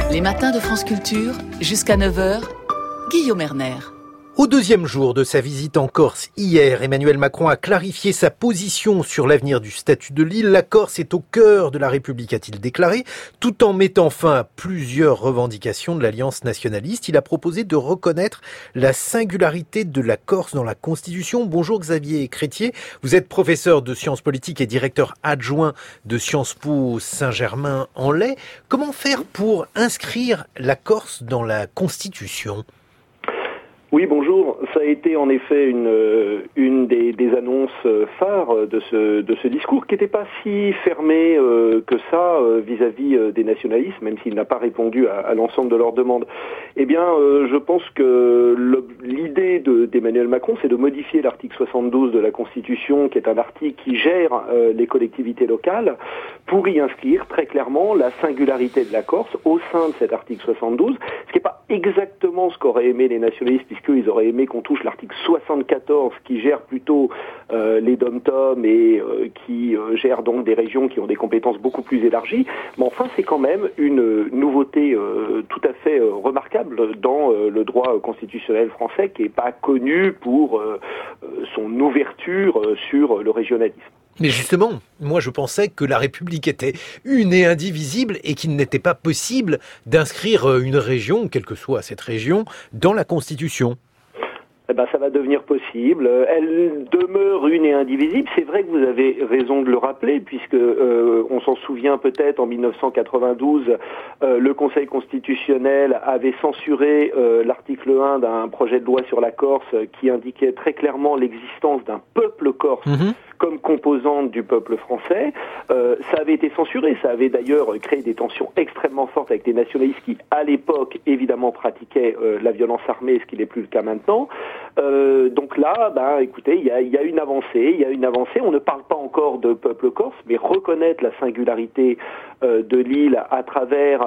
Les matins de France Culture, jusqu'à 9h, Guillaume Erner. Au deuxième jour de sa visite en Corse hier, Emmanuel Macron a clarifié sa position sur l'avenir du statut de l'île. La Corse est au cœur de la République, a-t-il déclaré, tout en mettant fin à plusieurs revendications de l'Alliance nationaliste. Il a proposé de reconnaître la singularité de la Corse dans la Constitution. Bonjour Xavier Crétier, vous êtes professeur de sciences politiques et directeur adjoint de Sciences Po Saint-Germain-en-Laye. Comment faire pour inscrire la Corse dans la Constitution ? Oui, bonjour. Ça a été en effet une des annonces phares de ce discours qui n'était pas si fermé que ça vis-à-vis des nationalistes, même s'il n'a pas répondu à l'ensemble de leurs demandes. Eh bien, je pense que l'idée d'Emmanuel Macron, c'est de modifier l'article 72 de la Constitution, qui est un article qui gère les collectivités locales, pour y inscrire très clairement la singularité de la Corse au sein de cet article 72, ce qui n'est pas exactement ce qu'auraient aimé les nationalistes, puisqu'ils auraient aimé qu'on touche l'article 74 qui gère plutôt les dom-tom et qui gère donc des régions qui ont des compétences beaucoup plus élargies. Mais enfin, c'est quand même une nouveauté tout à fait remarquable dans le droit constitutionnel français, qui n'est pas connu pour son ouverture sur le régionalisme. Mais justement, moi je pensais que la République était une et indivisible et qu'il n'était pas possible d'inscrire une région, quelle que soit cette région, dans la Constitution. Eh ben, ça va devenir possible. Elle demeure une et indivisible. C'est vrai que vous avez raison de le rappeler, puisque on s'en souvient peut-être en 1992, le Conseil constitutionnel avait censuré l'article 1 d'un projet de loi sur la Corse qui indiquait très clairement l'existence d'un peuple corse. Comme composante du peuple français. Ça avait été censuré, ça avait d'ailleurs créé des tensions extrêmement fortes avec les nationalistes qui, à l'époque, évidemment pratiquaient la violence armée, ce qui n'est plus le cas maintenant. Donc là, écoutez, il y a une avancée, on ne parle pas encore de peuple corse, mais reconnaître la singularité de l'île à travers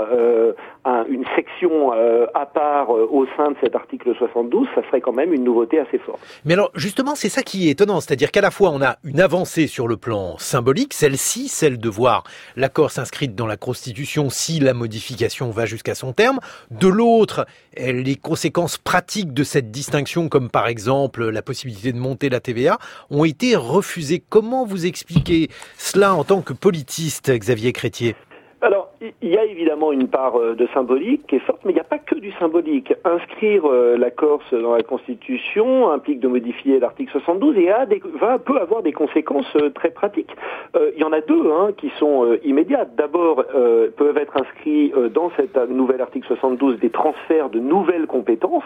une section à part au sein de cet article 72, ça serait quand même une nouveauté assez forte. Mais alors, justement, c'est ça qui est étonnant, c'est-à-dire qu'à la fois on a une avancée sur le plan symbolique, celle de voir la Corse inscrite dans la Constitution si la modification va jusqu'à son terme. De l'autre, les conséquences pratiques de cette distinction, comme par exemple la possibilité de monter la TVA, ont été refusées. Comment vous expliquez cela en tant que politiste, Xavier Crétier ? Alors, il y a évidemment une part de symbolique qui est forte, mais il n'y a pas que du symbolique. Inscrire la Corse dans la Constitution implique de modifier l'article 72 et peut avoir des conséquences très pratiques. Il y en a deux qui sont immédiates. D'abord, peuvent être inscrits dans cet nouvel article 72 des transferts de nouvelles compétences,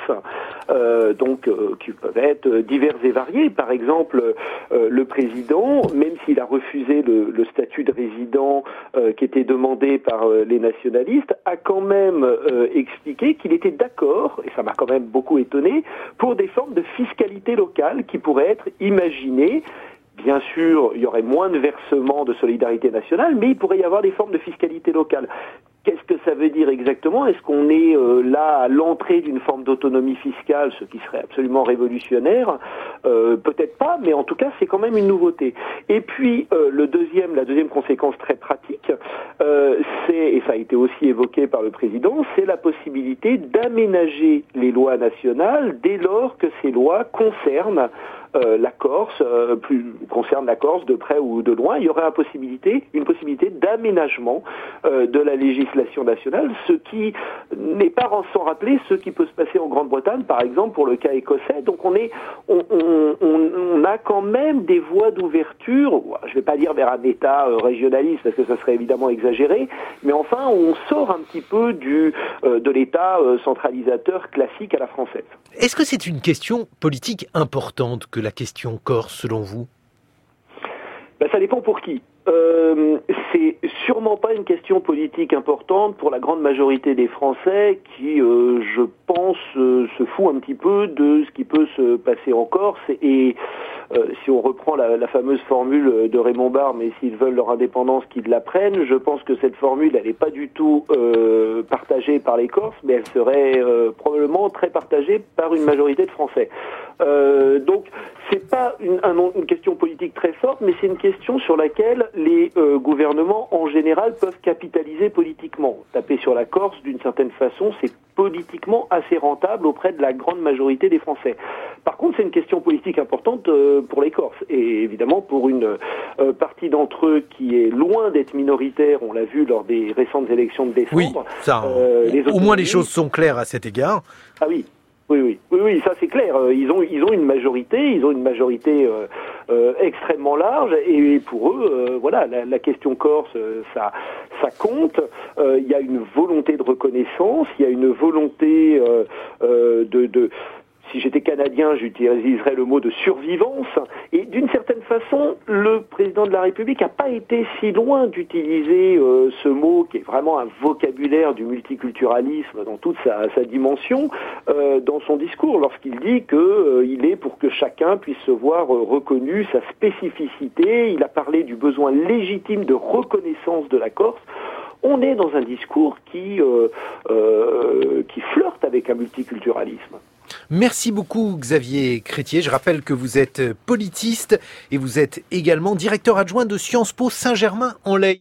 qui peuvent être diverses et variées. Par exemple, le président, même s'il a refusé le statut de résident qui était demandé par les nationalistes, a quand même expliqué qu'il était d'accord, et ça m'a quand même beaucoup étonné, pour des formes de fiscalité locale qui pourraient être imaginées. Bien sûr, il y aurait moins de versements de solidarité nationale, mais il pourrait y avoir des formes de fiscalité locale. Qu'est-ce que ça veut dire exactement ? Est-ce qu'on est là à l'entrée d'une forme d'autonomie fiscale, ce qui serait absolument révolutionnaire ? Peut-être pas, mais en tout cas, c'est quand même une nouveauté. Et puis, la deuxième conséquence très pratique, et ça a été aussi évoqué par le président, c'est la possibilité d'aménager les lois nationales dès lors que ces lois concernent la Corse, concerne la Corse de près ou de loin. Il y aurait une possibilité d'aménagement de la législation nationale, ce qui n'est pas sans rappeler ce qui peut se passer en Grande-Bretagne, par exemple, pour le cas écossais. Donc on a quand même des voies d'ouverture, je ne vais pas dire vers un État régionaliste, parce que ça serait évidemment exagéré, mais enfin on sort un petit peu de l'État centralisateur classique à la française. Est-ce que c'est une question politique importante que la question corse, selon vous ? Ça dépend pour qui. C'est sûrement pas une question politique importante pour la grande majorité des Français qui, je pense, se fout un petit peu de ce qui peut se passer en Corse. Et si on reprend la fameuse formule de Raymond Barre, mais s'ils veulent leur indépendance, qu'ils la prennent, je pense que cette formule, elle n'est pas du tout partagée par les Corses, mais elle serait probablement très partagée par une majorité de Français. Donc c'est pas une question politique très forte, mais c'est une question sur laquelle les gouvernements en général peuvent capitaliser politiquement. Taper sur la Corse, d'une certaine façon, c'est politiquement assez rentable auprès de la grande majorité des Français. Par contre, c'est une question politique importante pour les Corses, et évidemment pour une partie d'entre eux qui est loin d'être minoritaire, on l'a vu lors des récentes élections de décembre. Oui, ça, au moins les choses sont claires à cet égard. Ah oui. Oui, ça c'est clair. Ils ont une majorité, extrêmement large, et pour eux, voilà, la question corse, ça compte. Il y a une volonté de reconnaissance, il y a une volonté si j'étais canadien, j'utiliserais le mot de survivance. Et d'une certaine façon, le président de la République n'a pas été si loin d'utiliser ce mot qui est vraiment un vocabulaire du multiculturalisme dans toute sa dimension dans son discours, lorsqu'il dit qu'il est pour que chacun puisse se voir reconnu sa spécificité. Il a parlé du besoin légitime de reconnaissance de la Corse. On est dans un discours qui flirte avec un multiculturalisme. Merci beaucoup Xavier Crétier. Je rappelle que vous êtes politiste et vous êtes également directeur adjoint de Sciences Po Saint-Germain-en-Laye.